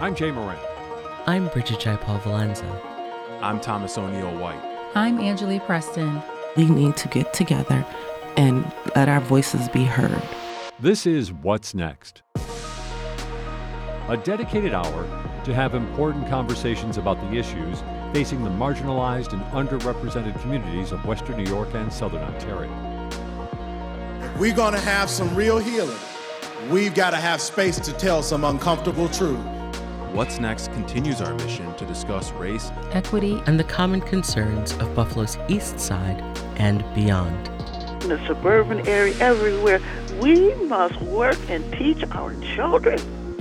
I'm Jay Moran. I'm Bridget Jaipal Valenza. I'm Thomas O'Neill White. I'm Angeli Preston. We need to get together and let our voices be heard. This is What's Next, a dedicated hour to have important conversations about the issues facing the marginalized and underrepresented communities of Western New York and Southern Ontario. We're going to have some real healing. We've got to have space to tell some uncomfortable truth. What's Next continues our mission to discuss race, Equity, and the common concerns of Buffalo's East Side and beyond. In the suburban area, everywhere, we must work and teach our children.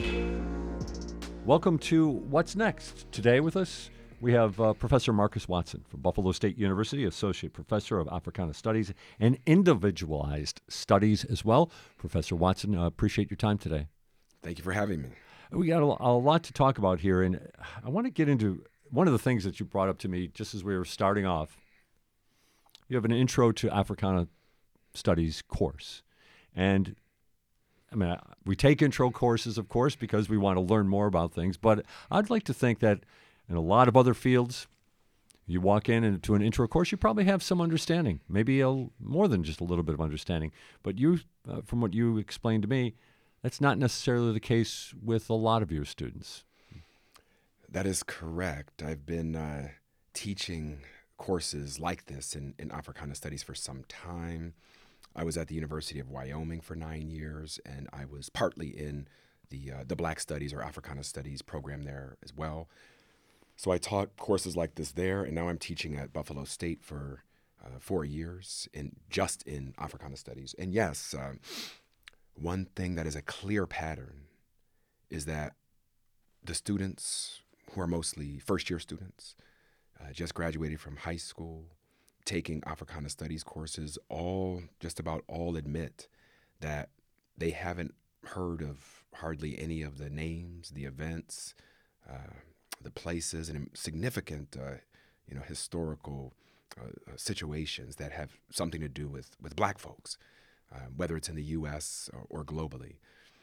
Welcome to What's Next. Today with us, we have Professor Marcus Watson from Buffalo State University, Associate Professor of Africana Studies and Individualized Studies as well. Professor Watson, appreciate your time today. Thank you for having me. We got a lot to talk about here, and I want to get into one of the things that you brought up to me just as we were starting off. You have an Intro to Africana Studies course, and I mean, we take intro courses, of course, because we want to learn more about things, but I'd like to think that in a lot of other fields, you walk in into an intro course, you probably have some understanding, maybe more than just a little bit of understanding, but you, from what you explained to me, that's not necessarily the case with a lot of your students. That is correct. I've been teaching courses like this in Africana Studies for some time. I was at the University of Wyoming for 9 years, and I was partly in the Black Studies or Africana Studies program there as well. So I taught courses like this there, and now I'm teaching at Buffalo State for 4 years just in Africana Studies. And yes, one thing that is a clear pattern is that the students who are mostly first-year students, just graduated from high school, taking Africana Studies courses, just about all admit that they haven't heard of hardly any of the names, the events, the places, and significant historical situations that have something to do with Black folks. Whether it's in the U.S. or globally.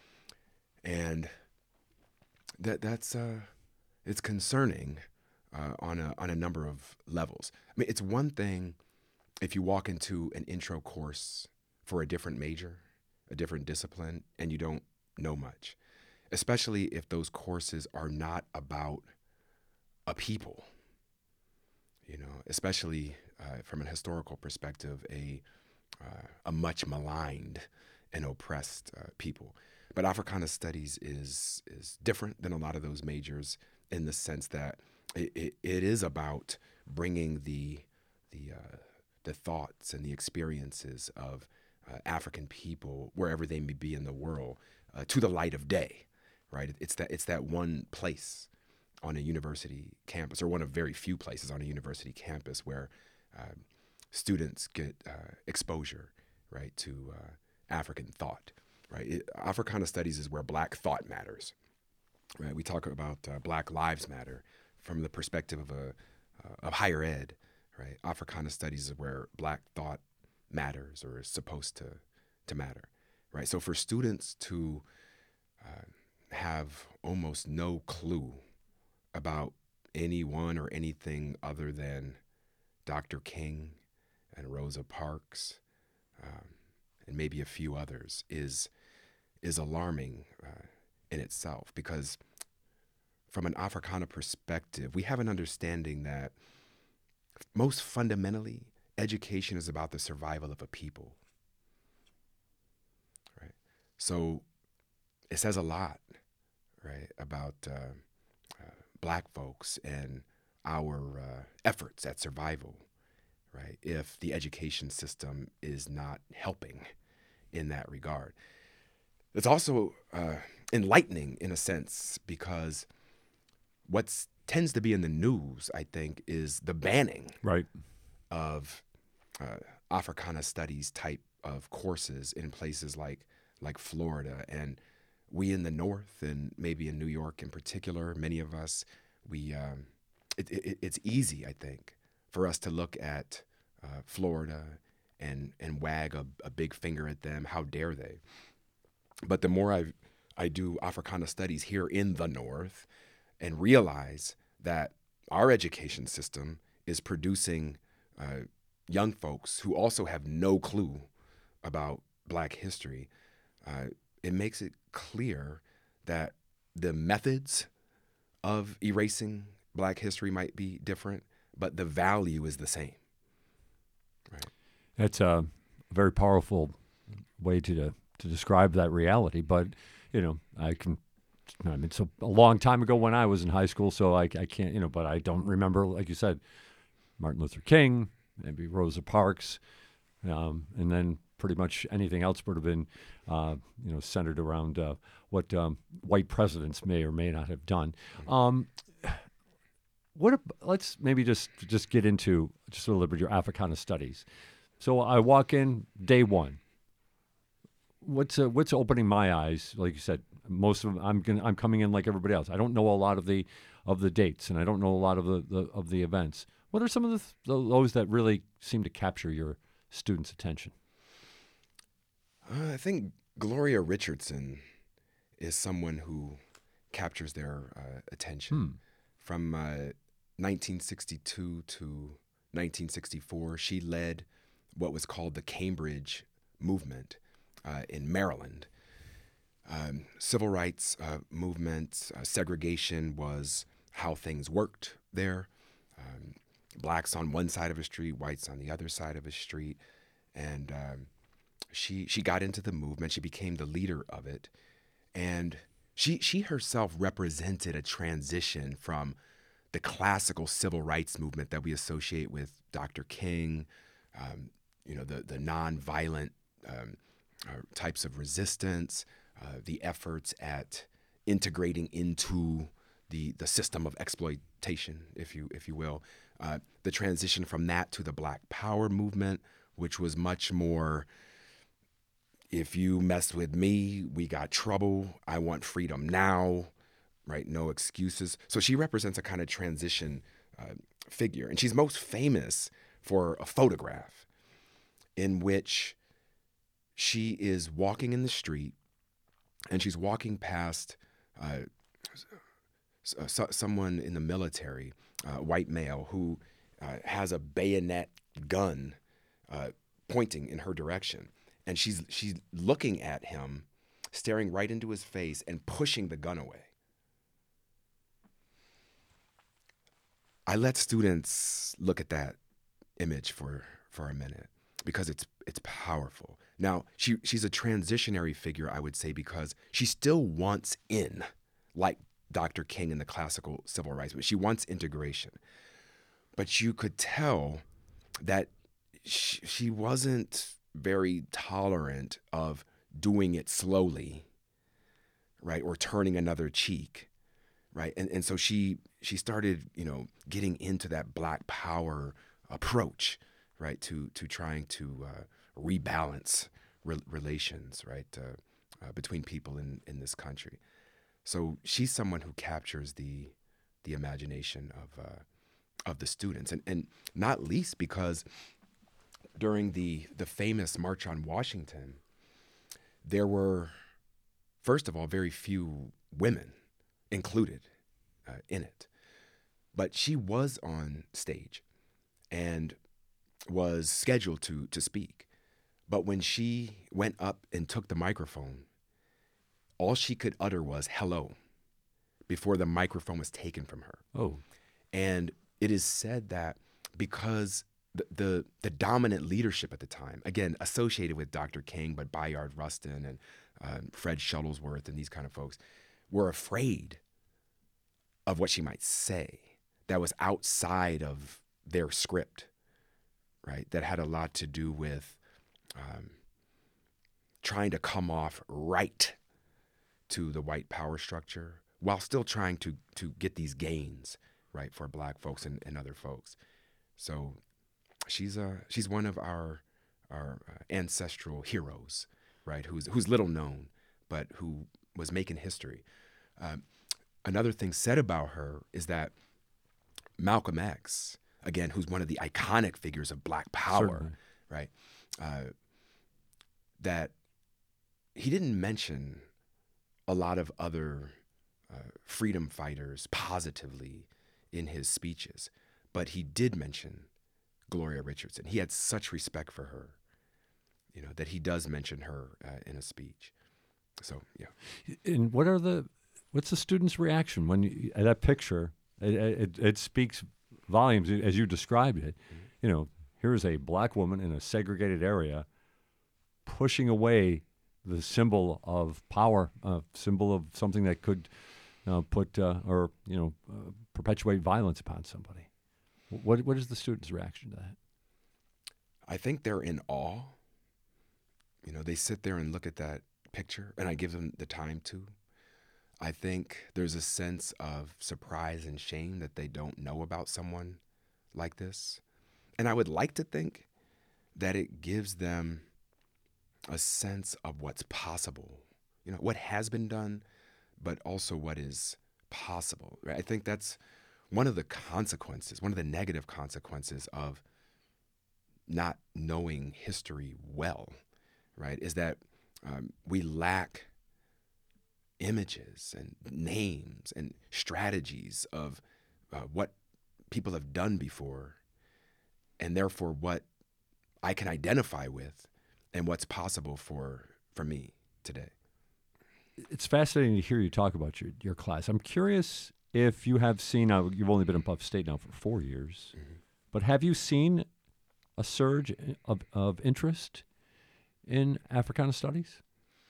And that's it's concerning on a number of levels. I mean, it's one thing if you walk into an intro course for a different major, a different discipline, and you don't know much, especially if those courses are not about a people, especially from an historical perspective, a much maligned and oppressed people. But Africana Studies is different than a lot of those majors in the sense that it is about bringing the thoughts and the experiences of African people, wherever they may be in the world, to the light of day, right? It's that one place on a university campus, or one of very few places on a university campus where students get exposure, right, to African thought, right? Africana Studies is where Black thought matters, right? We talk about Black Lives Matter from the perspective of higher ed, right? Africana Studies is where Black thought matters, or is supposed to matter, right? So for students to have almost no clue about anyone or anything other than Dr. King and Rosa Parks, and maybe a few others, is alarming in itself, because from an Africana perspective, we have an understanding that most fundamentally, education is about the survival of a people, right? So it says a lot, right, about Black folks and our efforts at survival, right, if the education system is not helping in that regard. It's also enlightening in a sense, because what tends to be in the news, I think, is the banning of Africana Studies type of courses in places like Florida. And we in the North, and maybe in New York in particular, many of us, it's easy, I think, for us to look at Florida and wag a big finger at them. How dare they? But the more I do Africana Studies here in the North, and realize that our education system is producing young folks who also have no clue about Black history, it makes it clear that the methods of erasing Black history might be different, but the value is the same. Right. That's a very powerful way to describe that reality. But, it's a long time ago when I was in high school, so I can't, but I don't remember, like you said, Martin Luther King, maybe Rosa Parks, and then pretty much anything else would have been, centered around what white presidents may or may not have done. Let's maybe just get into just a little bit your Africana studies. So I walk in day one. What's opening my eyes? Like you said, most of them, I'm coming in like everybody else. I don't know a lot of the dates, and I don't know a lot of the events. What are some of those that really seem to capture your students' attention? I think Gloria Richardson is someone who captures their attention. From 1962 to 1964, she led what was called the Cambridge Movement in Maryland. Civil rights movement, segregation was how things worked there. Blacks on one side of a street, whites on the other side of a street. And she got into the movement. She became the leader of it. And she herself represented a transition from the classical civil rights movement that we associate with Dr. King, the nonviolent types of resistance, the efforts at integrating into the system of exploitation, if you will. The transition from that to the Black Power movement, which was much more, if you mess with me, we got trouble. I want freedom now, right? No excuses. So she represents a kind of transition figure. And she's most famous for a photograph in which she is walking in the street and she's walking past someone in the military, a white male, who has a bayonet gun pointing in her direction. And she's looking at him, staring right into his face and pushing the gun away. I let students look at that image for a minute because it's powerful. Now, she's a transitionary figure, I would say, because she still wants in, like Dr. King in the classical civil rights, but she wants integration. But you could tell that she wasn't very tolerant of doing it slowly, right, or turning another cheek, right? And so she started, getting into that Black Power approach, right, to trying to rebalance relations, right, between people in this country. So she's someone who captures the imagination of the students, and not least because during the famous March on Washington, there were, first of all, very few women included in it. But she was on stage and was scheduled to speak. But when she went up and took the microphone, all she could utter was hello before the microphone was taken from her. Oh. And it is said that because the dominant leadership at the time, again, associated with Dr. King, but Bayard Rustin and Fred Shuttlesworth and these kind of folks, were afraid of what she might say that was outside of their script, right? That had a lot to do with trying to come off right to the white power structure while still trying to get these gains, right, for Black folks and other folks. So she's one of our ancestral heroes, right, who's little known, but who was making history. Another thing said about her is that Malcolm X, again, who's one of the iconic figures of Black Power, certainly, right, that he didn't mention a lot of other freedom fighters positively in his speeches, but he did mention Gloria Richardson. He had such respect for her, that he does mention her in a speech. So, yeah. And what's the student's reaction when at that picture? It speaks volumes as you described it. Here's a black woman in a segregated area pushing away the symbol of power, symbol of something that could perpetuate violence upon somebody. What is the student's reaction to that? I think they're in awe. They sit there and look at that picture, and I give them the time to. I think there's a sense of surprise and shame that they don't know about someone like this. And I would like to think that it gives them a sense of what's possible, what has been done, but also what is possible. Right? I think that's one of the consequences, one of the negative consequences of not knowing history well, right, is that we lack images and names and strategies of what people have done before, and therefore what I can identify with and what's possible for me today. It's fascinating to hear you talk about your class. I'm curious if you have seen, you've only been in Buff State now for 4 years, but have you seen a surge of interest in Africana studies?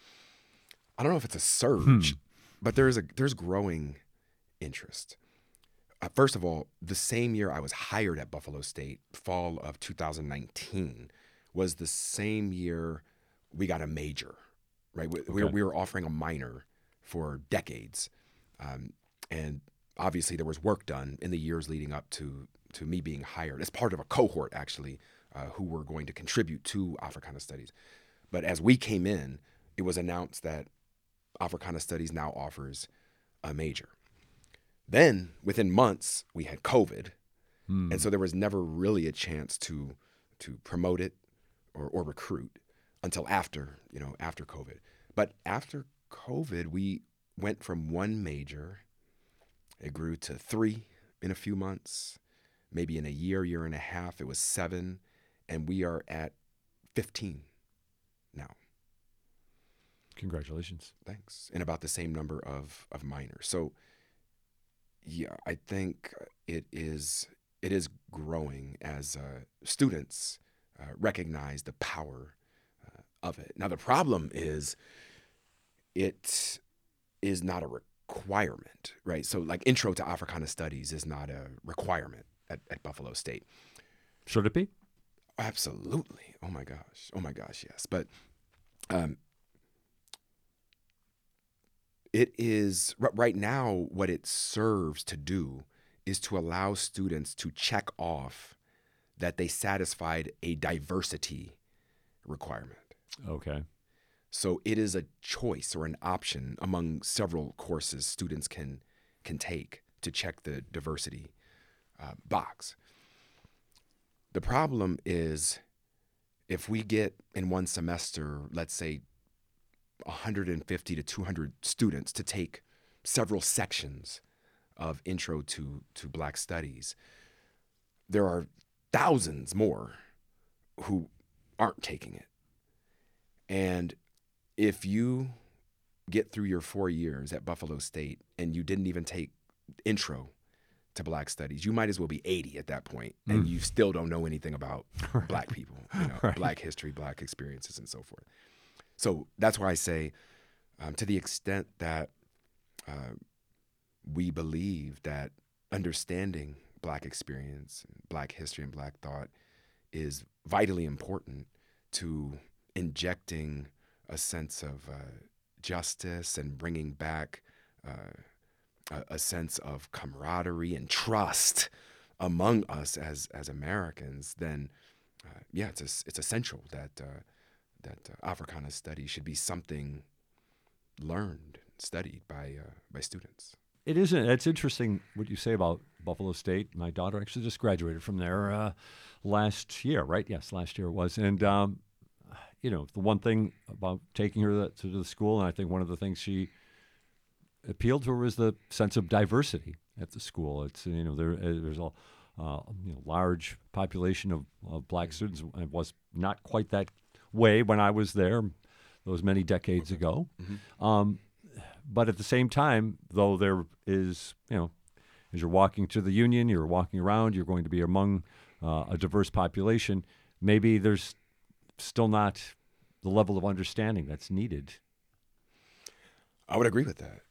I don't know if it's a surge, but there's growing interest. First of all, the same year I was hired at Buffalo State, fall of 2019, was the same year we got a major, right? We were offering a minor for decades. And obviously there was work done in the years leading up to me being hired as part of a cohort, actually, who were going to contribute to Africana Studies. But as we came in, it was announced that Africana Studies now offers a major. Then, within months, we had COVID, and so there was never really a chance to promote it or recruit until after COVID. But after COVID, we went from one major, it grew to 3 in a few months, maybe in a year and a half, it was 7, and we are at 15 now. Congratulations. Thanks. And about the same number of minors. So, yeah, I think it is growing as students recognize the power of it. Now, the problem is it is not a requirement, right? So, like, Intro to Africana Studies is not a requirement at Buffalo State. Should it be? Absolutely. Oh my gosh, yes. But it is, right now, what it serves to do is to allow students to check off that they satisfied a diversity requirement. Okay. So it is a choice or an option among several courses students can take to check the diversity box. The problem is if we get in one semester, let's say 150 to 200 students to take several sections of Intro to Black Studies, there are thousands more who aren't taking it. And if you get through your 4 years at Buffalo State and you didn't even take Intro to Black Studies, you might as well be 80 at that point, and you still don't know anything about Black people, Right. Black history, Black experiences, and so forth. So that's why I say, to the extent that we believe that understanding Black experience, Black history, and Black thought is vitally important to injecting a sense of justice and bringing back a sense of camaraderie and trust among us as Americans, then it's essential that Africana studies should be something learned, studied by students. It isn't. It's interesting what you say about Buffalo State. My daughter actually just graduated from there last year, right? Yes, last year it was. And, the one thing about taking her to the school, and I think one of the things she appealed to was the sense of diversity at the school. It's there's a large population of black students. It was not quite that way when I was there, those many decades ago. But at the same time, though, there is, as you're walking to the Union, you're walking around, you're going to be among a diverse population. Maybe there's still not the level of understanding that's needed. I would agree with that.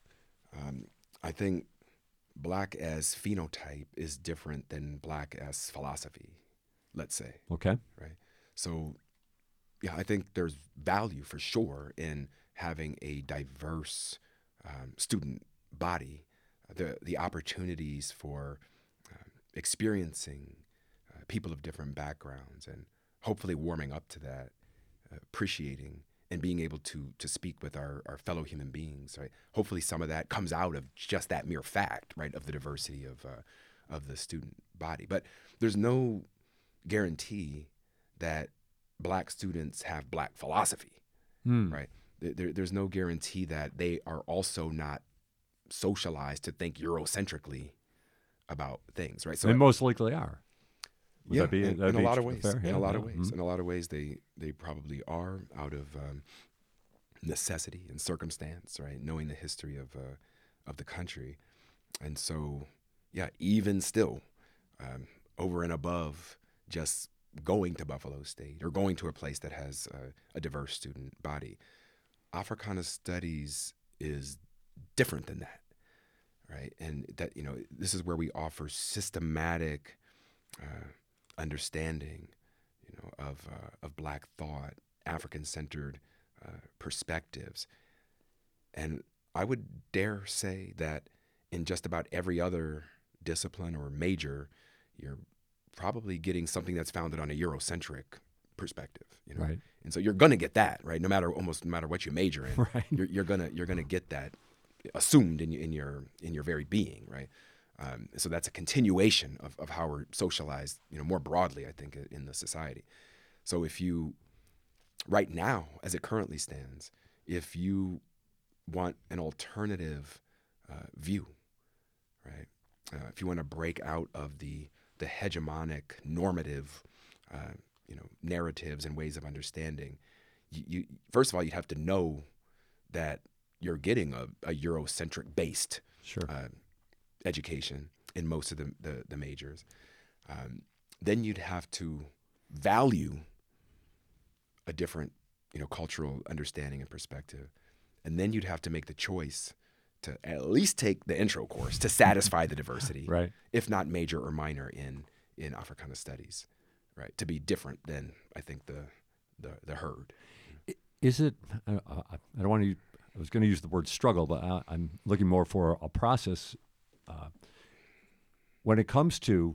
I think black as phenotype is different than black as philosophy, let's say. Okay. Right. So, yeah, I think there's value for sure in having a diverse student body, the opportunities for experiencing people of different backgrounds, and hopefully warming up to that, appreciating and being able to speak with our fellow human beings, right? Hopefully some of that comes out of just that mere fact, right, of the diversity of the student body. But there's no guarantee that black students have black philosophy, right? There's no guarantee that they are also not socialized to think Eurocentrically about things, right? So they most likely are. Yeah, in a lot of ways. Fair? In a lot of ways. In a lot of ways, they probably are out of necessity and circumstance, right? Knowing the history of the country, and so yeah, even still, over and above just going to Buffalo State or going to a place that has a diverse student body, Africana Studies is different than that, right? And that this is where we offer systematic understanding, of black thought, African-centered perspectives. And I would dare say that in just about every other discipline or major, you're probably getting something that's founded on a Eurocentric perspective, Right. And so you're gonna get that, right? No matter what you major in, right. you're gonna get that assumed in your very being, right? So that's a continuation of how we're socialized, more broadly, I think, in the society. So if you, right now, as it currently stands, if you want an alternative view, right? If you want to break out of the hegemonic normative, narratives and ways of understanding, you first of all, you'd have to know that you're getting a Eurocentric based education in most of the majors. Then you'd have to value a different, cultural understanding and perspective. And then you'd have to make the choice to at least take the intro course to satisfy the diversity, right? If not major or minor in Africana Studies, right? To be different than, I think, the herd. Is it, I don't want to, I was going to use the word struggle, but I'm looking more for a process when it comes to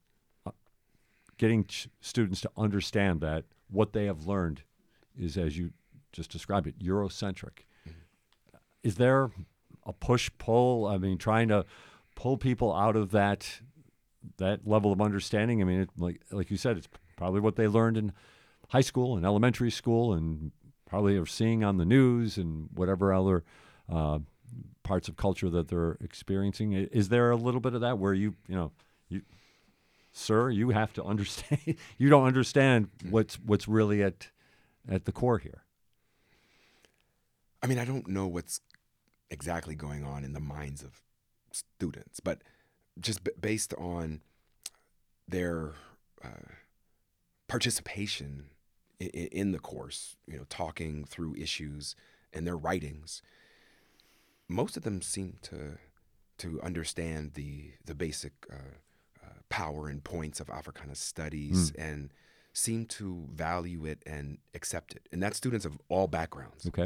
getting students to understand that what they have learned is, as you just described it, Eurocentric. Mm-hmm. Is there a push-pull? I mean, trying to pull people out of that level of understanding? I mean, like you said, it's probably what they learned in high school and elementary school, and probably are seeing on the news and whatever other parts of culture that they're experiencing. Is there a little bit of that where you sir, you have to understand, you don't understand what's really at the core here? I mean, I don't know what's exactly going on in the minds of students, but just based on their participation in the course, talking through issues and their writings, most of them seem to understand the basic power and points of Africana Studies and seem to value it and accept it. And that's students of all backgrounds. Okay.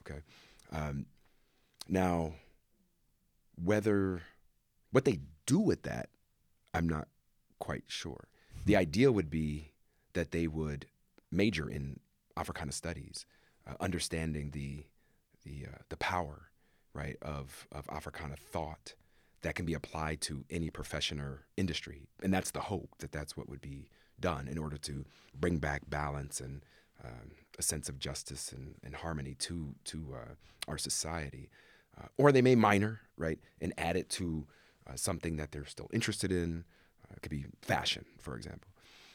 Now, what they do with that, I'm not quite sure. The idea would be that they would major in Africana Studies, understanding the power, right, of Africana thought that can be applied to any profession or industry. And that's the hope, that's what would be done in order to bring back balance and a sense of justice and harmony to our society. or they may minor, right, and add it to something that they're still interested in. It could be fashion, for example.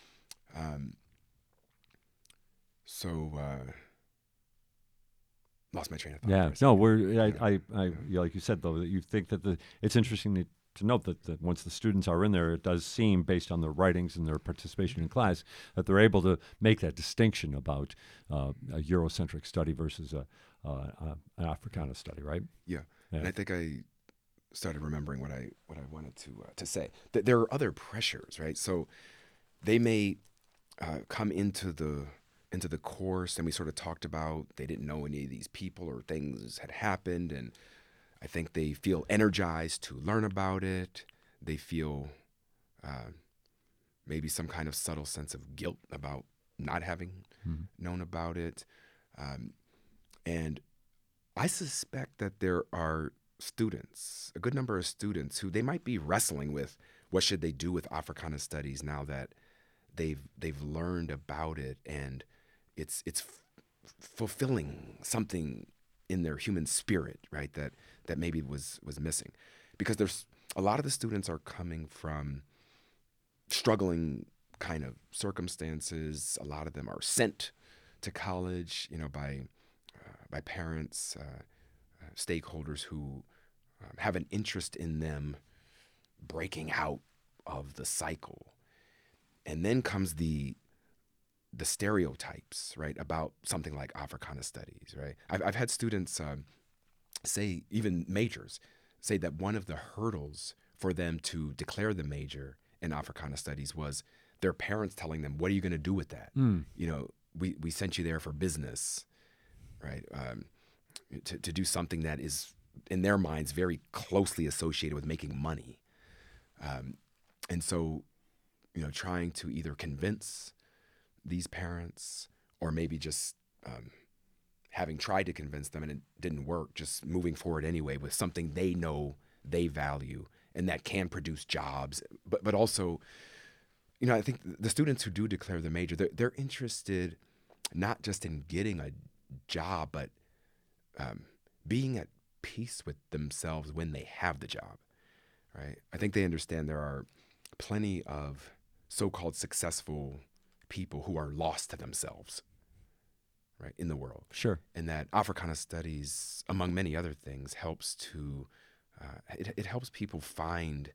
Lost my train of thought. Yeah, for a second. no, like you said though, that you think that it's interesting to note that once the students are in there, it does seem, based on their writings and their participation in class, that they're able to make that distinction about a Eurocentric study versus an Africana study, right? Yeah. Yeah. And I think I started remembering what I wanted to say. That there are other pressures, right? So they may come into the course, and we sort of talked about they didn't know any of these people or things had happened, and I think they feel energized to learn about it. They feel maybe some kind of subtle sense of guilt about not having known about it. And I suspect that there are students, a good number of students, who they might be wrestling with what should they do with Africana studies now that they've learned about it, and it's fulfilling something in their human spirit, right? That maybe was missing, because there's a lot of the students are coming from struggling kind of circumstances. A lot of them are sent to college, by parents, stakeholders who have an interest in them breaking out of the cycle. And then comes the stereotypes, right, about something like Africana studies, right? I've had students say, even majors, say that one of the hurdles for them to declare the major in Africana studies was their parents telling them, "What are you going to do with that? We sent you there for business, right? To do something that is, in their minds, very closely associated with making money." And so, trying to either convince these parents, or maybe just having tried to convince them and it didn't work, just moving forward anyway with something they know they value and that can produce jobs. But also, I think the students who do declare the major, they're interested not just in getting a job, but being at peace with themselves when they have the job, right? I think they understand there are plenty of so-called successful people who are lost to themselves, right, in the world. Sure. And that Africana studies, among many other things, helps to, it helps people find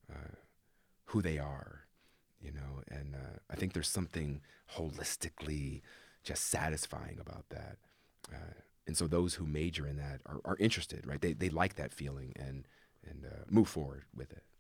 who they are, and I think there's something holistically just satisfying about that. And so those who major in that are interested, right? They like that feeling and move forward with it.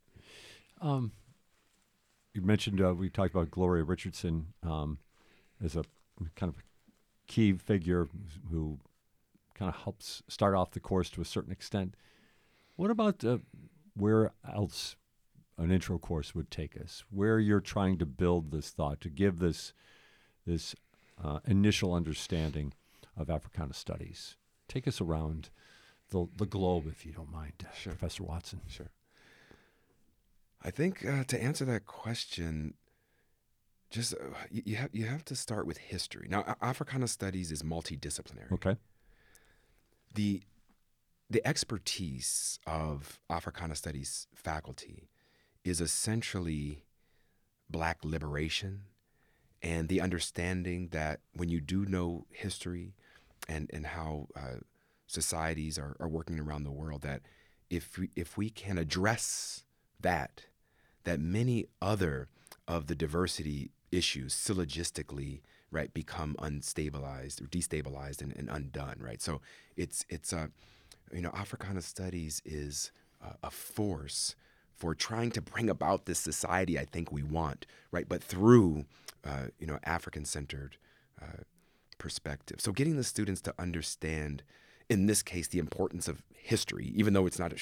You mentioned, we talked about Gloria Richardson as a kind of key figure who kind of helps start off the course to a certain extent. What about where else an intro course would take us, where you're trying to build this thought, to give this initial understanding of Africana studies? Take us around the globe, if you don't mind, Sure. Professor Watson. Sure. I think to answer that question, just you have to start with history. Now, Africana studies is multidisciplinary. Okay. The expertise of Africana studies faculty is essentially Black liberation and the understanding that when you do know history and how societies are working around the world, that if we can address that many other of the diversity issues syllogistically, right, become unstabilized or destabilized and undone, right? So it's Africana studies is a force for trying to bring about this society I think we want, right? But through African-centered perspective. So getting the students to understand, in this case, the importance of history, even though it's not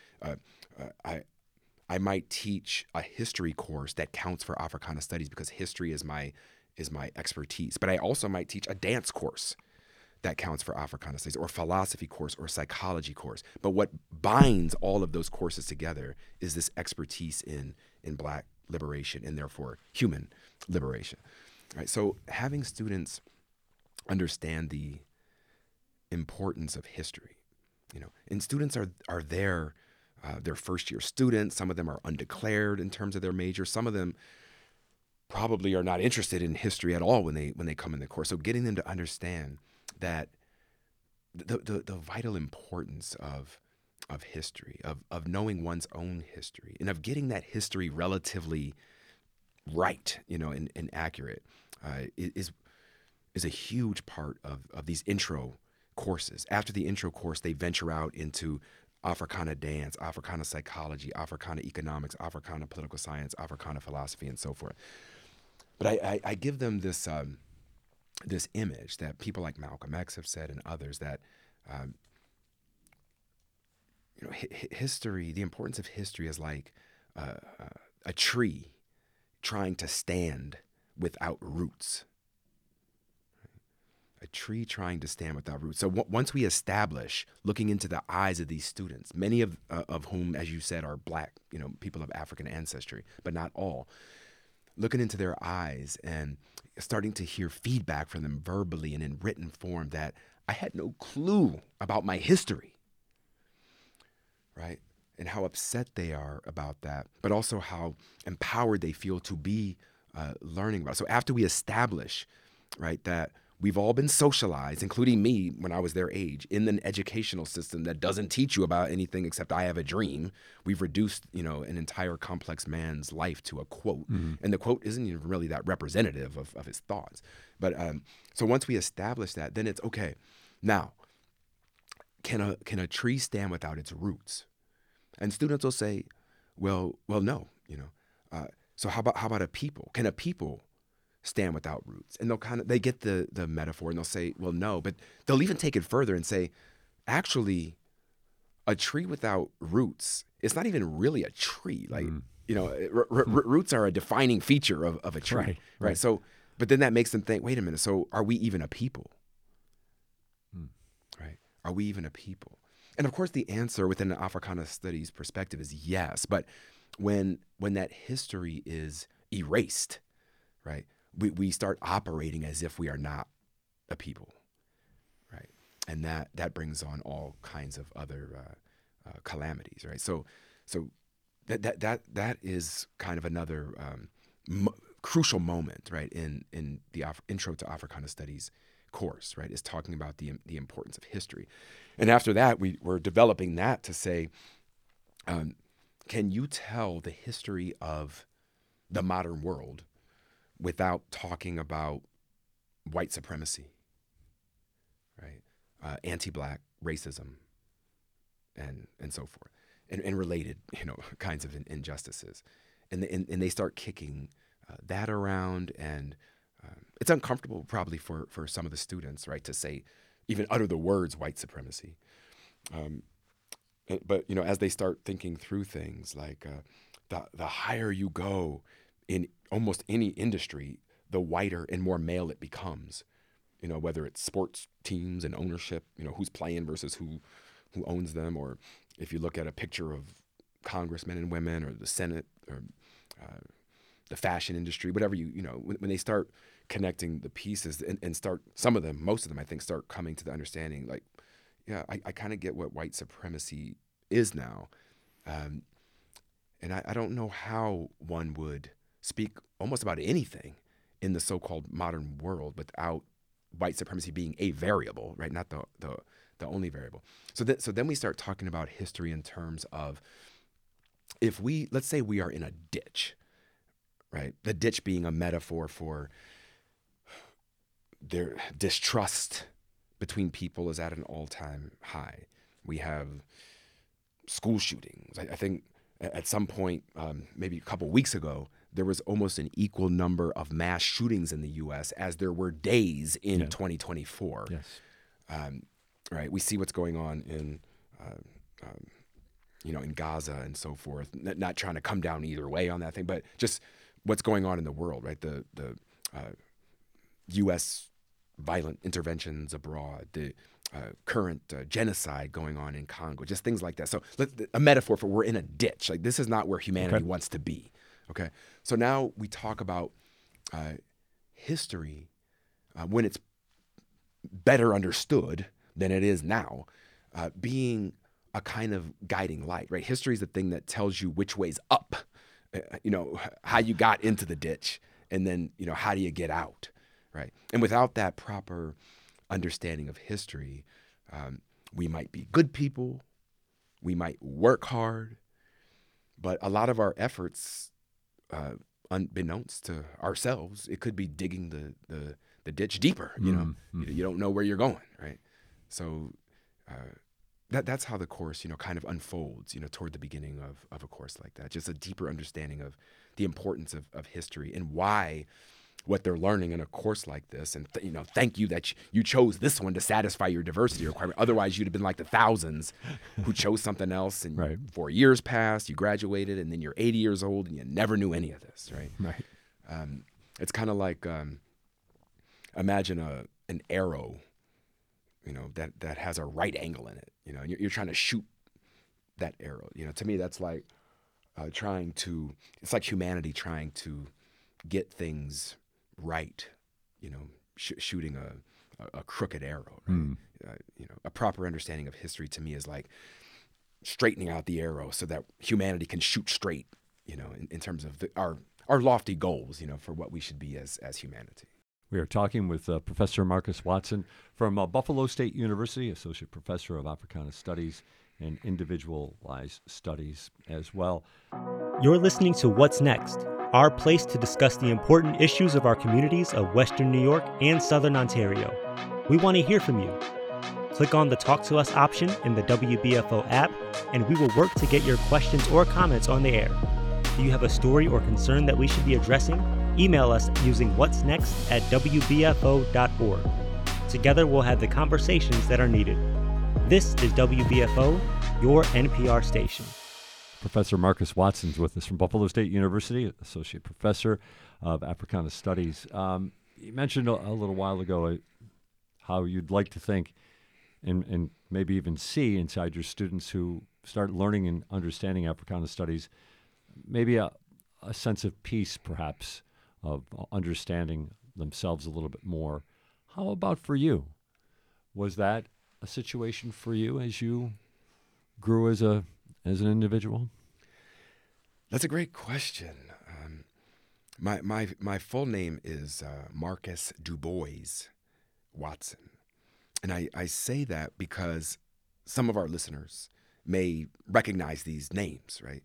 I might teach a history course that counts for Africana studies because history is my expertise. But I also might teach a dance course that counts for Africana studies, or philosophy course, or psychology course. But what binds all of those courses together is this expertise in Black liberation and therefore human liberation. Right? So having students understand the importance of history, And students are there. They're first-year students. Some of them are undeclared in terms of their major. Some of them probably are not interested in history at all when they come in the course. So getting them to understand that the vital importance of history, of knowing one's own history, and of getting that history relatively right, and accurate, is a huge part of these intro courses. After the intro course, they venture out into Africana dance, Africana psychology, Africana economics, Africana political science, Africana philosophy, and so forth. But I give them this this image that people like Malcolm X have said, and others, that history, the importance of history is like a tree trying to stand without roots. A tree trying to stand without roots. So once we establish, looking into the eyes of these students, many of whom, as you said, are Black, people of African ancestry, but not all, looking into their eyes and starting to hear feedback from them verbally and in written form that I had no clue about my history, right? And how upset they are about that, but also how empowered they feel to be learning about it. So after we establish, right, that we've all been socialized, including me when I was their age, in an educational system that doesn't teach you about anything except I have a dream. We've reduced, an entire complex man's life to a quote. Mm-hmm. And the quote isn't even really that representative of his thoughts. But so once we establish that, then it's okay. Now, can a tree stand without its roots? And students will say, well, no, so how about a people? Can a people stand without roots? And they get the metaphor and they'll say, well, no, but they'll even take it further and say, actually, a tree without roots, it's not even really a tree. Like, roots are a defining feature of a tree, right? So, but then that makes them think, wait a minute, so are we even a people? Right? Are we even a people? And of course, the answer within an Africana studies perspective is yes. But when that history is erased, right, we start operating as if we are not a people, right? And that brings on all kinds of other calamities, right? So that is kind of another crucial moment, right, in the Intro to Africana Studies course, right, is talking about the importance of history. And after that, we're developing that to say, can you tell the history of the modern world without talking about white supremacy, right, anti-Black racism, and so forth, and related, kinds of injustices, and they start kicking that around, and it's uncomfortable probably for some of the students, right, to say, even utter the words white supremacy. But as they start thinking through things like the higher you go in almost any industry, the whiter and more male it becomes. Whether it's sports teams and ownership, who's playing versus who owns them, or if you look at a picture of congressmen and women, or the Senate, or the fashion industry, whatever when they start connecting the pieces and start, most of them, I think, start coming to the understanding, like, yeah, I kind of get what white supremacy is now. And I don't know how one would speak almost about anything in the so-called modern world without white supremacy being a variable, right? Not the only variable. So then we start talking about history in terms of, let's say we are in a ditch, right? The ditch being a metaphor for their distrust between people is at an all-time high. We have school shootings. I think at some point, maybe a couple weeks ago, there was almost an equal number of mass shootings in the U.S. as there were days in 2024. Yes. Right. We see what's going on in Gaza and so forth. Not trying to come down either way on that thing, but just what's going on in the world, right? The U.S. violent interventions abroad, the current genocide going on in Congo, just things like that. So a metaphor for we're in a ditch. Like, this is not where humanity wants to be. Okay. So now we talk about history when it's better understood than it is now, being a kind of guiding light, right? History is the thing that tells you which way's up, how you got into the ditch, and then, how do you get out, right? And without that proper understanding of history, we might be good people, we might work hard, but a lot of our efforts, unbeknownst to ourselves, it could be digging the ditch deeper. You don't know where you're going, right? So that's how the course, kind of unfolds, toward the beginning of a course like that. Just a deeper understanding of the importance of history and why what they're learning in a course like this. And, thank you that you chose this one to satisfy your diversity requirement. Otherwise, you'd have been like the thousands who chose something else. And Right. 4 years passed, you graduated, and then you're 80 years old and you never knew any of this, right? Right. It's kind of like imagine an arrow, that has a right angle in it, and you're trying to shoot that arrow. To me, that's like it's like humanity trying to get things right, shooting a crooked arrow, right? A proper understanding of history to me is like straightening out the arrow so that humanity can shoot straight, in terms of our lofty goals, for what we should be as humanity. We are talking with Professor Marcus Watson from Buffalo State University, Associate Professor of Africana Studies and Individualized Studies as well. You're listening to What's Next, our place to discuss the important issues of our communities of Western New York and Southern Ontario. We want to hear from you. Click on the Talk to Us option in the WBFO app, and we will work to get your questions or comments on the air. Do you have a story or concern that we should be addressing? Email us using whatsnext@wbfo.org. Together we'll have the conversations that are needed. This is WBFO, your NPR station. Professor Marcus Watson's with us from Buffalo State University, Associate Professor of Africana Studies. You mentioned a little while ago how you'd like to think and maybe even see inside your students who start learning and understanding Africana Studies, maybe a sense of peace, perhaps, of understanding themselves a little bit more. How about for you? Was that a situation for you as you grew as an individual? That's a great question. My full name is Marcus DuBois Watson. And I say that because some of our listeners may recognize these names, right?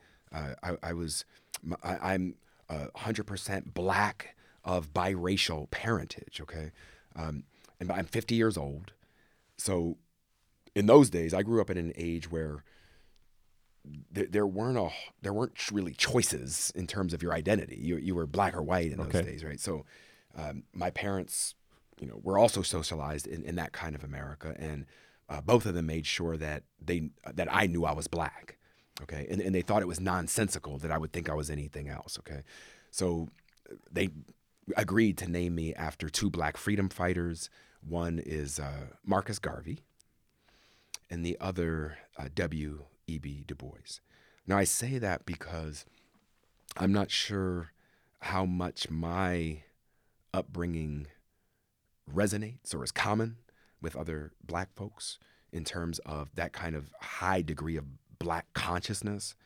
I'm 100% Black of biracial parentage, okay? And I'm 50 years old. So in those days, I grew up in an age where there weren't really choices in terms of your identity. You were black or white in those days, right? So my parents, were also socialized in that kind of America, and both of them made sure that I knew I was Black, okay? And they thought it was nonsensical that I would think I was anything else, okay? So they agreed to name me after two Black freedom fighters. One is Marcus Garvey, and the other W.E.B. Du Bois. Now, I say that because I'm not sure how much my upbringing resonates or is common with other Black folks in terms of that kind of high degree of Black consciousness.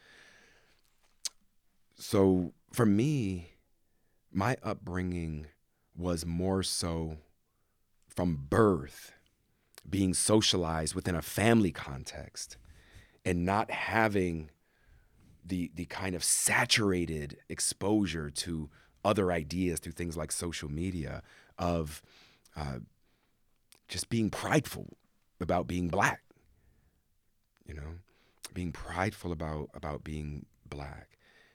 So for me, my upbringing was more so from birth, being socialized within a family context and not having the kind of saturated exposure to other ideas through things like social media of just being prideful about being Black, being prideful about being Black.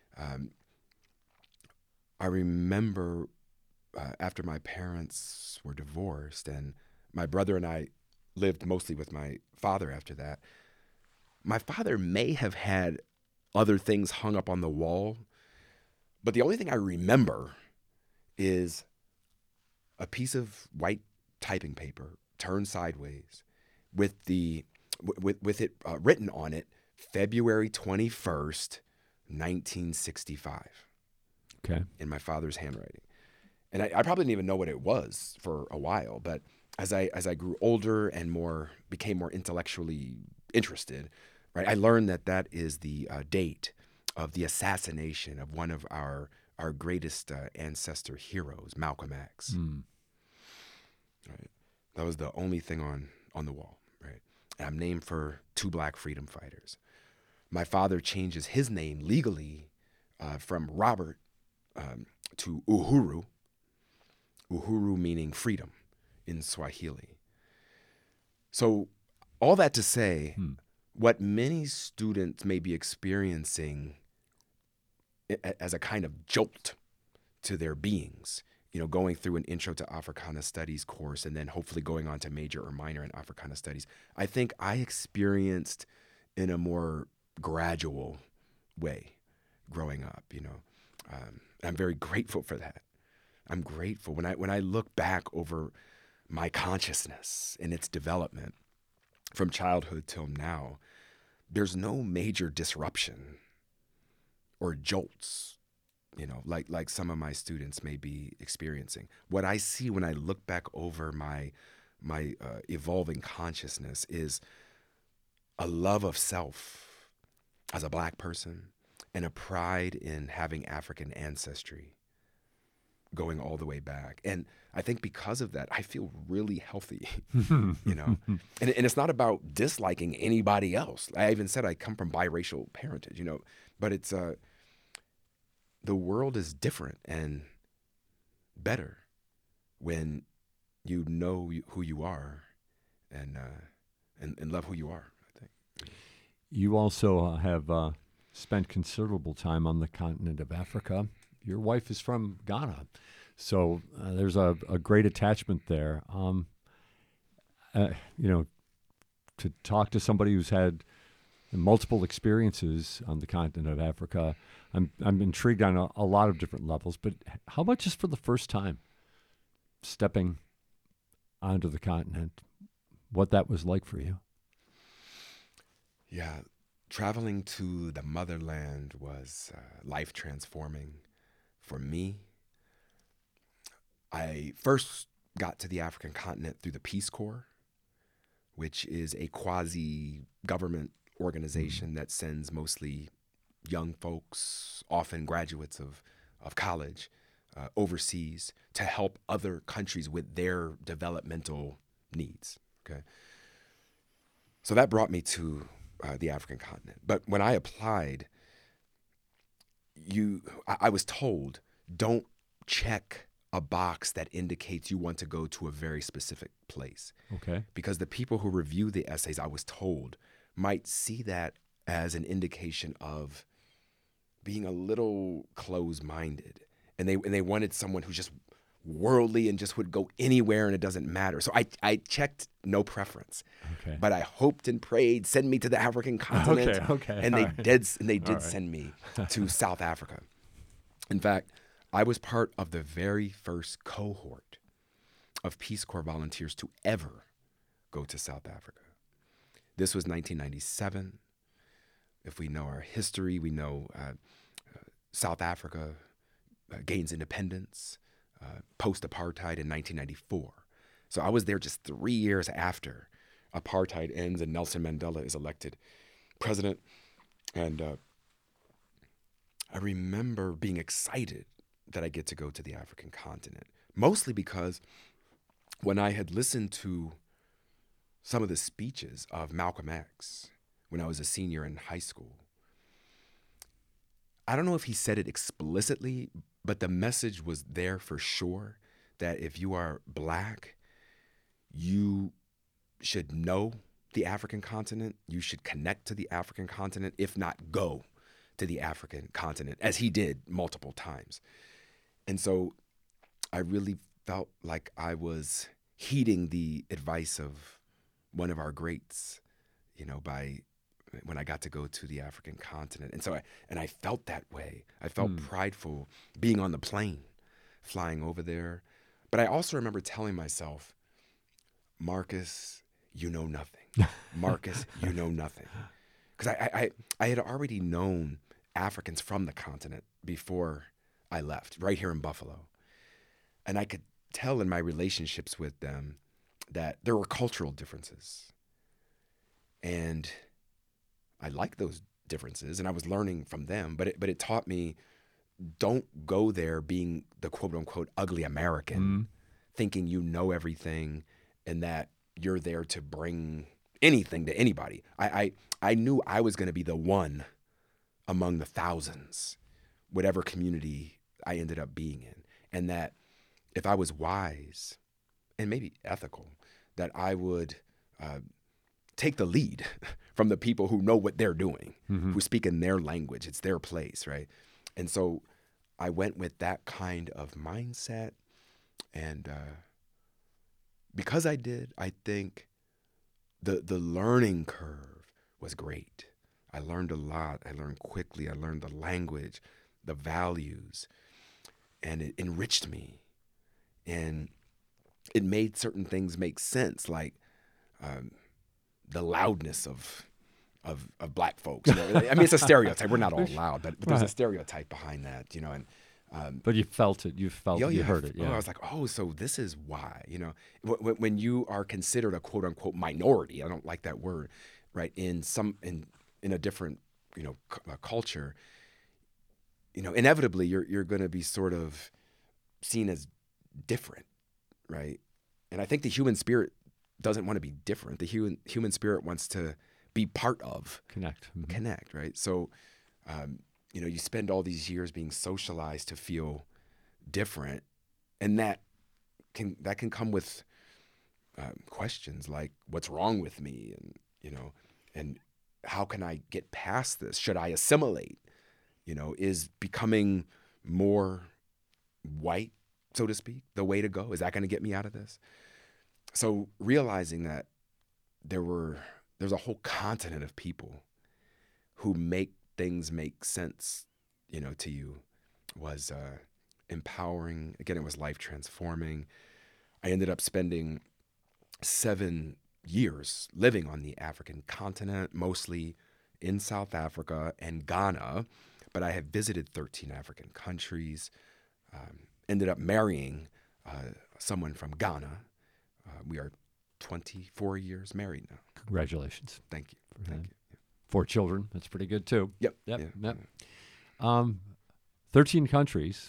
I remember after my parents were divorced and my brother and I lived mostly with my father after that, my father may have had other things hung up on the wall, but the only thing I remember is a piece of white typing paper turned sideways with it written on it, February 21st, 1965. Okay. In my father's handwriting. And I probably didn't even know what it was for a while, but as I grew older and became more intellectually interested, right? I learned that is the date of the assassination of one of our greatest ancestor heroes, Malcolm X. Right? That was the only thing on the wall, right? And I'm named for 2 Black freedom fighters. My father changes his name legally from Robert to Uhuru. Uhuru meaning freedom in Swahili. So all that to say, what many students may be experiencing as a kind of jolt to their beings, going through an Intro to Africana Studies course and then hopefully going on to major or minor in Africana Studies, I think I experienced in a more gradual way growing up, I'm very grateful for that. I'm grateful when I look back over my consciousness and its development from childhood till now, there's no major disruption or jolts, like some of my students may be experiencing. What I see when I look back over my evolving consciousness is a love of self as a Black person and a pride in having African ancestry going all the way back. And I think because of that, I feel really healthy, And it's not about disliking anybody else. I even said I come from biracial parentage, but it's the world is different and better when you know who you are and love who you are, I think. You also have spent considerable time on the continent of Africa. Your wife is from Ghana, so there's a great attachment there. To talk to somebody who's had multiple experiences on the continent of Africa, I'm intrigued on a lot of different levels. But how about just for the first time stepping onto the continent, what that was like for you? Yeah, traveling to the motherland was life transforming for me. I first got to the African continent through the Peace Corps, which is a quasi-government organization that sends mostly young folks, often graduates of college, overseas to help other countries with their developmental needs. Okay, so that brought me to the African continent. But when I applied, I was told, don't check a box that indicates you want to go to a very specific place. Okay. Because the people who review the essays, I was told, might see that as an indication of being a little closed-minded. And they wanted someone who's just worldly and just would go anywhere and it doesn't matter. So I checked no preference. Okay. But I hoped and prayed, send me to the African continent. Okay. And they did send me to South Africa. In fact, I was part of the very first cohort of Peace Corps volunteers to ever go to South Africa. This was 1997. If we know our history, we know South Africa gains independence post-apartheid in 1994. So I was there just 3 years after apartheid ends and Nelson Mandela is elected president. And I remember being excited that I get to go to the African continent, mostly because when I had listened to some of the speeches of Malcolm X when I was a senior in high school, I don't know if he said it explicitly, but the message was there for sure that if you are Black, you should know the African continent, you should connect to the African continent, if not go to the African continent, as he did multiple times. And so I really felt like I was heeding the advice of one of our greats, by when I got to go to the African continent. And so I felt that way. I felt prideful being on the plane, flying over there. But I also remember telling myself, Marcus, you know nothing. Marcus, you know nothing. Because I had already known Africans from the continent before I left, right here in Buffalo. And I could tell in my relationships with them that there were cultural differences. And I like those differences, and I was learning from them. But it taught me, don't go there being the quote unquote ugly American, thinking you know everything and that you're there to bring anything to anybody. I knew I was going to be the one among the thousands, whatever community I ended up being in, and that if I was wise and maybe ethical, that I would take the lead from the people who know what they're doing, who speak in their language. It's their place, right? And so I went with that kind of mindset. And because I did, I think the learning curve was great. I learned a lot. I learned quickly. I learned the language, the values, and it enriched me. And it made certain things make sense, like the loudness of black folks. You know? I mean, it's a stereotype. We're not all loud, but there's a stereotype behind that, you know. And but you felt it. You felt it. You heard it. Yeah. I was like, oh, so this is why. You know, when you are considered a quote unquote minority, I don't like that word, right? In a different, you know, culture, you know, inevitably you're going to be sort of seen as different, right? And I think the human spirit doesn't want to be different. The human spirit wants to be part of. Connect, right? So, you know, you spend all these years being socialized to feel different, and that can come with questions like, what's wrong with me? And, you know, and how can I get past this? Should I assimilate? You know, is becoming more white, so to speak, the way to go? Is that going to get me out of this? So realizing that there's a whole continent of people who make things make sense, you know, to you, was empowering. Again, it was life transforming. I ended up spending 7 years living on the African continent, mostly in South Africa and Ghana, but I have visited 13 African countries. Ended up marrying someone from Ghana. We are 24 years married now. Congratulations. Thank you. Thank you. 4 children. That's pretty good too. Yep. 13 countries.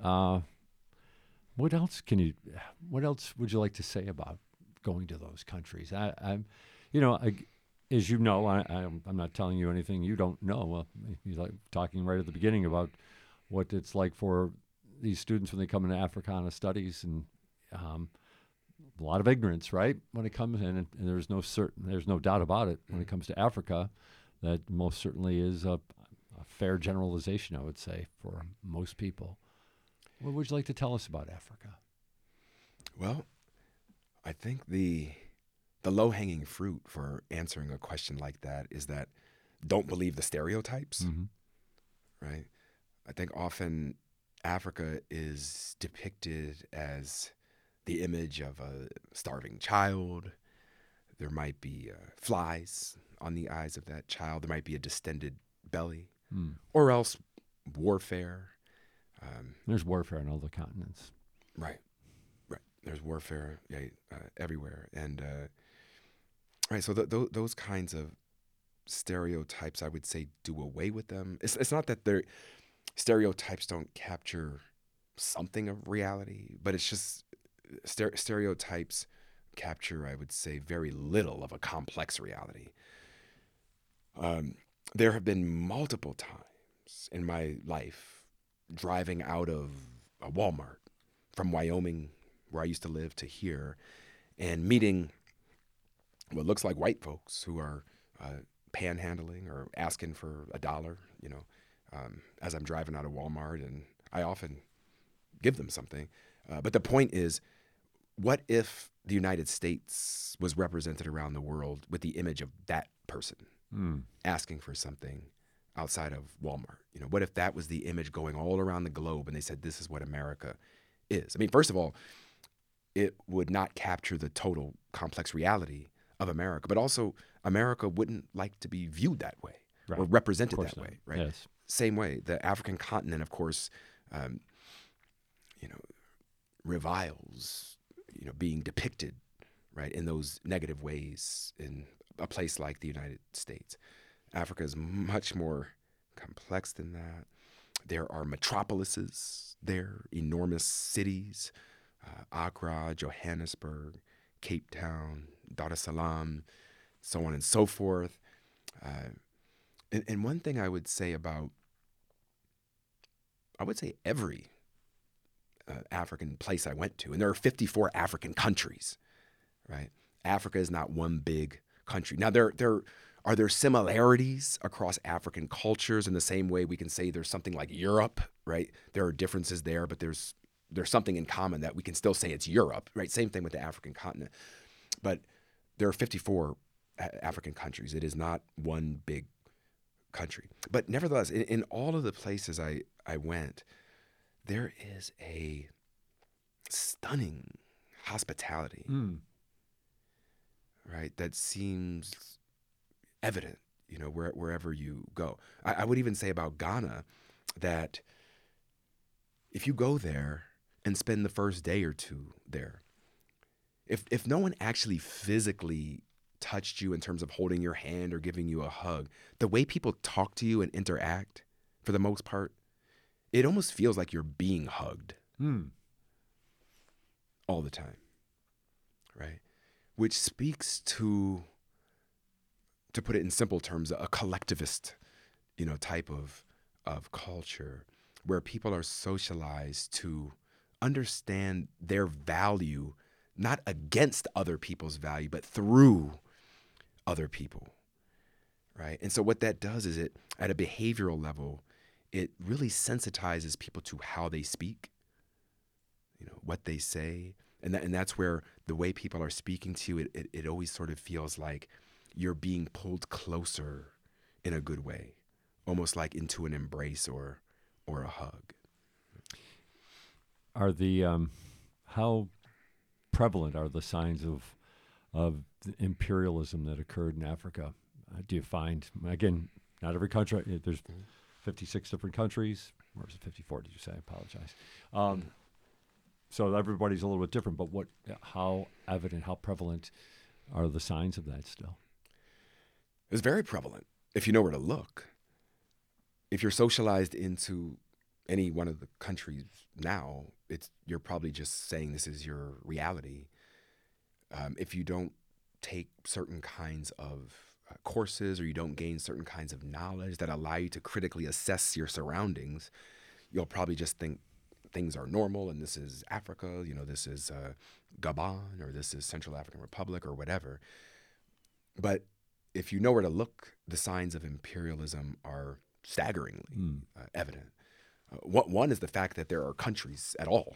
What else would you like to say about going to those countries? I'm as you know, I'm not telling you anything you don't know. You're like talking right at the beginning about what it's like for these students when they come into Africana studies, and a lot of ignorance, right? When it comes in, and there's no doubt about it when it comes to Africa, that most certainly is a fair generalization, I would say, for most people. What would you like to tell us about Africa? Well, I think the low-hanging fruit for answering a question like that is that don't believe the stereotypes, right? I think often Africa is depicted as the image of a starving child. There might be flies on the eyes of that child. There might be a distended belly, or else warfare. There's warfare on all the continents. Right. There's warfare everywhere. And right, so those kinds of stereotypes, I would say, do away with them. It's not that stereotypes don't capture something of reality, but it's just stereotypes capture, I would say, very little of a complex reality. There have been multiple times in my life driving out of a Walmart from Wyoming, where I used to live, to here, and meeting what looks like white folks who are panhandling or asking for $1, you know, as I'm driving out of Walmart, and I often give them something. But the point is, what if the United States was represented around the world with the image of that person asking for something outside of Walmart? You know, what if that was the image going all around the globe and they said, this is what America is? I mean, first of all, it would not capture the total complex reality of America, but also America wouldn't like to be viewed that way or represented that way, right? Yes. Same way, the African continent, of course, reviles, being depicted, right, in those negative ways in a place like the United States. Africa is much more complex than that. There are metropolises there, enormous cities, Accra, Johannesburg, Cape Town, Dar es Salaam, so on and so forth. And one thing I would say about, every African place I went to, and there are 54 African countries, right? Africa is not one big country. Now, are there similarities across African cultures in the same way we can say there's something like Europe, right? There are differences there, but there's something in common that we can still say it's Europe, right? Same thing with the African continent. But there are 54 African countries. It is not one big country. But nevertheless, in all of the places I went, there is a stunning hospitality, right? That seems evident, wherever you go. I would even say about Ghana that if you go there and spend the first day or two there, if no one actually physically touched you in terms of holding your hand or giving you a hug, the way people talk to you and interact, for the most part, it almost feels like you're being hugged all the time, right? Which speaks to put it in simple terms, a collectivist, type of culture where people are socialized to understand their value, not against other people's value, but through other people, right? And so what that does is at a behavioral level, it really sensitizes people to how they speak, what they say. And that's where the way people are speaking to you, it always sort of feels like you're being pulled closer in a good way, almost like into an embrace or a hug. Are the how prevalent are the signs of the imperialism that occurred in Africa? Do you find, again, not every country, there's 56 different countries, or is it 54, did you say? I apologize. So everybody's a little bit different, but how evident, how prevalent are the signs of that still? It's very prevalent if you know where to look. If you're socialized into any one of the countries now, you're probably just saying this is your reality. If you don't take certain kinds of courses or you don't gain certain kinds of knowledge that allow you to critically assess your surroundings, you'll probably just think things are normal and this is Africa, this is Gabon or this is Central African Republic or whatever. But if you know where to look, the signs of imperialism are staggeringly evident. One is the fact that there are countries at all,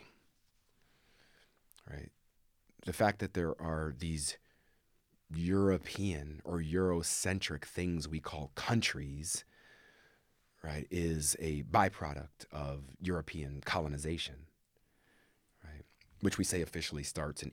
right? The fact that there are these European or Eurocentric things we call countries, right, is a byproduct of European colonization, right? Which we say officially starts in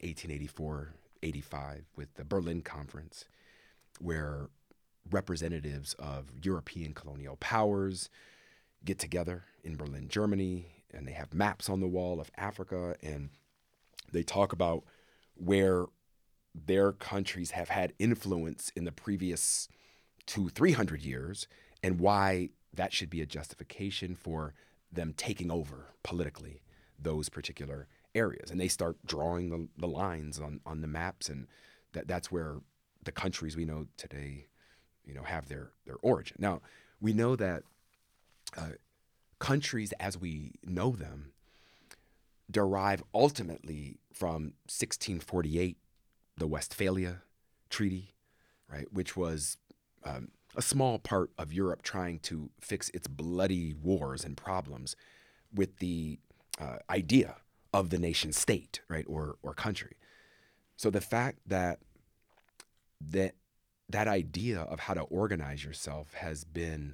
1884-85 with the Berlin Conference, where representatives of European colonial powers get together in Berlin, Germany, and they have maps on the wall of Africa, and they talk about where their countries have had influence in the previous 200-300 years and why that should be a justification for them taking over politically those particular areas. And they start drawing the lines on the maps, and that's where the countries we know today, have their origin. Now, we know that countries as we know them derive ultimately from 1648, the Westphalia Treaty, right, which was a small part of Europe trying to fix its bloody wars and problems with the idea of the nation state, right, or country. So the fact that idea of how to organize yourself has been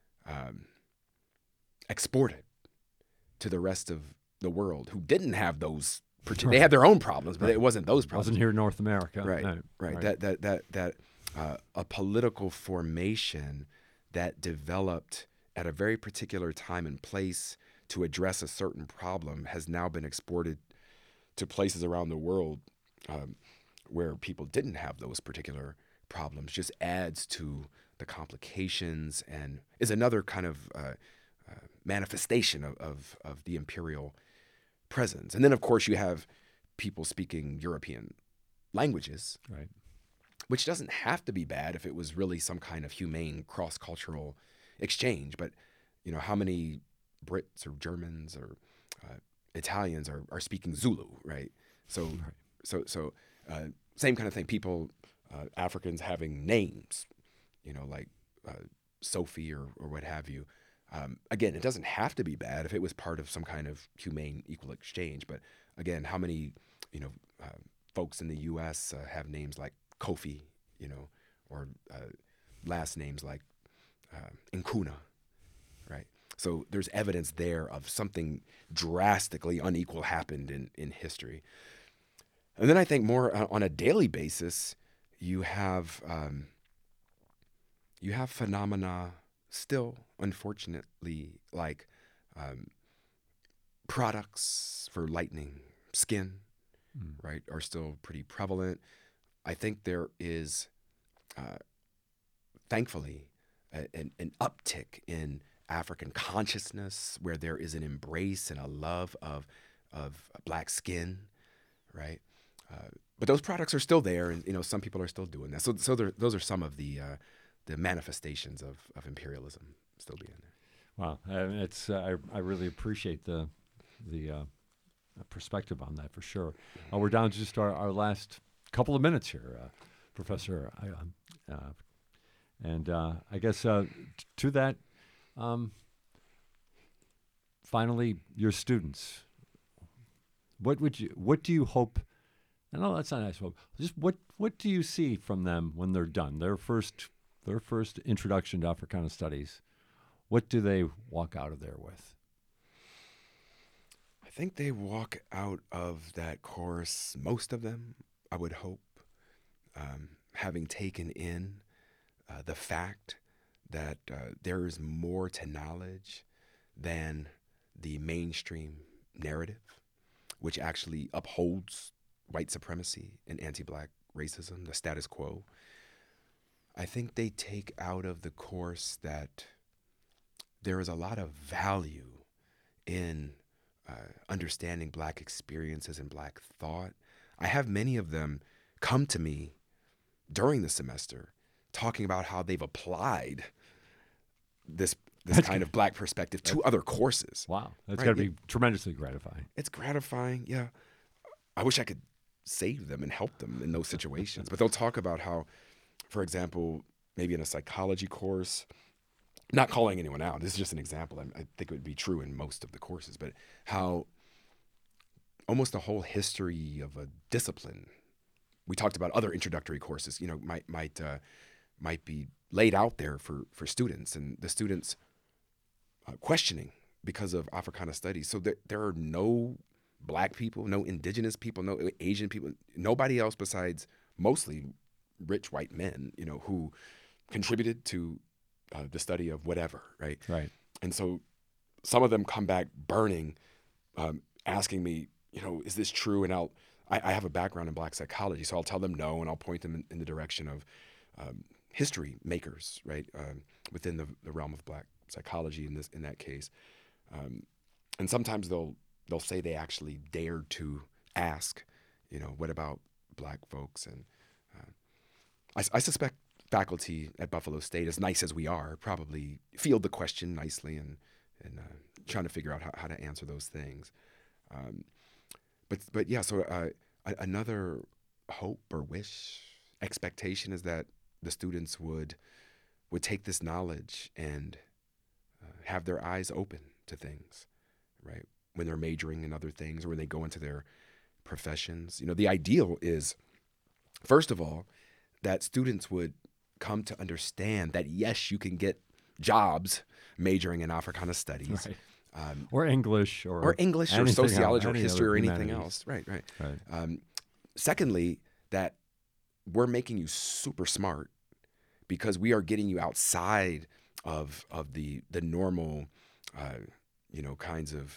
exported to the rest of the world who didn't have those. They had their own problems, but it wasn't those problems. It wasn't here in North America. Right. That a political formation that developed at a very particular time and place to address a certain problem has now been exported to places around the world where people didn't have those particular problems. Just adds to the complications, and is another kind of manifestation of the imperial presence. And then, of course, you have people speaking European languages, Right. which doesn't have to be bad if it was really some kind of humane cross-cultural exchange. But, how many Brits or Germans or Italians are speaking Zulu, right? So, same kind of thing. People, Africans having names, like Sophie or what have you. Again, it doesn't have to be bad if it was part of some kind of humane, equal exchange. But again, how many, folks in the U.S. Have names like Kofi, or last names like Nkuna, right? So there's evidence there of something drastically unequal happened in history. And then I think more on a daily basis, you have phenomena still, unfortunately, like products for lightening skin, right, are still pretty prevalent. I think there is, thankfully, an uptick in African consciousness where there is an embrace and a love of black skin, right? But those products are still there, and some people are still doing that. So those are some of the manifestations of imperialism still being there. Wow, it's I really appreciate the perspective on that for sure. We're down to just our last couple of minutes here, Professor, and I guess to that, finally, your students. What do you hope? No, that's not nice hope. Just what do you see from them when they're done? Their first introduction to Africana studies. What do they walk out of there with? I think they walk out of that course, most of them, I would hope, having taken in the fact that there is more to knowledge than the mainstream narrative, which actually upholds white supremacy and anti-black racism, the status quo. I think they take out of the course that there is a lot of value in understanding black experiences and black thought. I have many of them come to me during the semester talking about how they've applied this kind of black perspective to other courses. Wow, that's Right, got to be tremendously gratifying. It's gratifying, yeah. I wish I could save them and help them in those situations. But they'll talk about how, for example, maybe in a psychology course, not calling anyone out, this is just an example. I think it would be true in most of the courses, but how almost the whole history of a discipline, we talked about other introductory courses, might be laid out there for students, and the students questioning because of Africana studies. So there are no black people, no indigenous people, no Asian people, nobody else besides mostly rich white men, who contributed to the study of whatever, right? Right. And so some of them come back burning, asking me, is this true? And I have a background in black psychology, so I'll tell them no, and I'll point them in the direction of history makers, right, within the realm of black psychology in that case. And sometimes they'll say they actually dared to ask, what about black folks? And I suspect faculty at Buffalo State, as nice as we are, probably field the question nicely and trying to figure out how to answer those things. But yeah, so another hope or wish, expectation is that the students would take this knowledge and have their eyes open to things, right? When they're majoring in other things or when they go into their professions. The ideal is, first of all, that students would come to understand that, yes, you can get jobs majoring in Africana studies. Right. Or English or sociology or history or anything humanities. else. Right. Secondly, that we're making you super smart because we are getting you outside of the normal, kinds of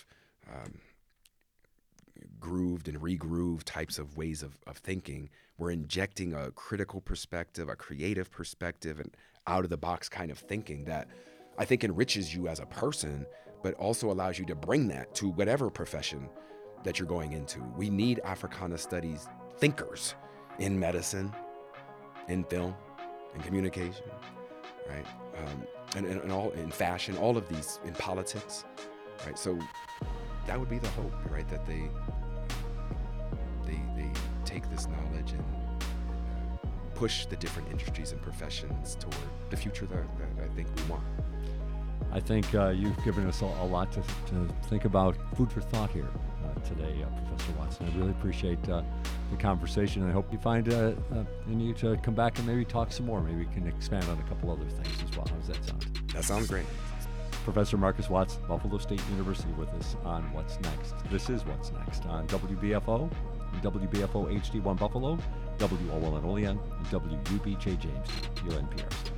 grooved and regrooved types of ways of thinking. We're injecting a critical perspective, a creative perspective, an out of the box kind of thinking that I think enriches you as a person, but also allows you to bring that to whatever profession that you're going into. We need Africana studies thinkers in medicine, in film, in communication, right? And all in fashion, all of these, in politics, right? So that would be the hope, right? That they take this knowledge and push the different industries and professions toward the future that I think we want. I think you've given us a lot to think about, food for thought here today, Professor Watson. I really appreciate the conversation, and I hope you find in you to come back and maybe talk some more. Maybe we can expand on a couple other things as well. How does that sound? That sounds great. Professor Marcus Watts, Buffalo State University, with us on What's Next. This is What's Next on WBFO, WBFO HD1 Buffalo, WOLN Olean, WUBJ James, your NPR station.